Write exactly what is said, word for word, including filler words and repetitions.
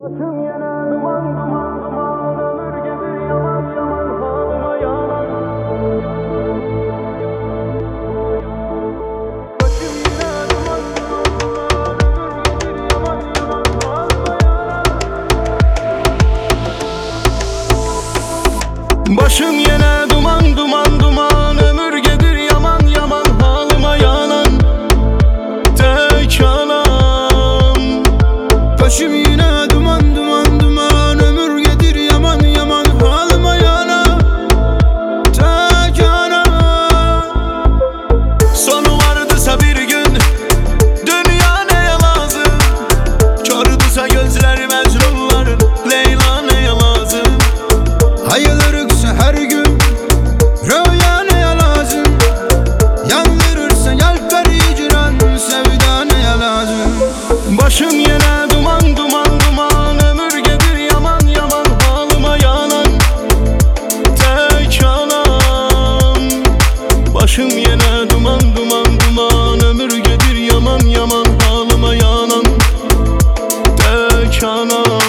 Başım yine duman duman duman, ömür gelir yaman yaman, halıma yalan. Başım yine duman duman duman, ömür gelir yaman yaman, halıma yalan. Başım yine duman duman duman, ömür gelir yaman yaman, halıma yalan. Tek anam. Başım yine duman duman duman, ömür gelir yaman yaman, halıma yalan. Tek anam. Sonu vardısa bir gün, dünya neye lazım? Kördüse gözler Mecnunların, Leyla neye lazım? Ayılırıksa her gün, rüya neye lazım? Yandırırsa yelper hicran, sevda neye lazım? Başım yine duman duman duman, ömür gelir yaman yaman, halıma yalan. Tek anam. Başım yine duman duman duman, ömür gelir yaman yaman, halıma yalan. Tek anam.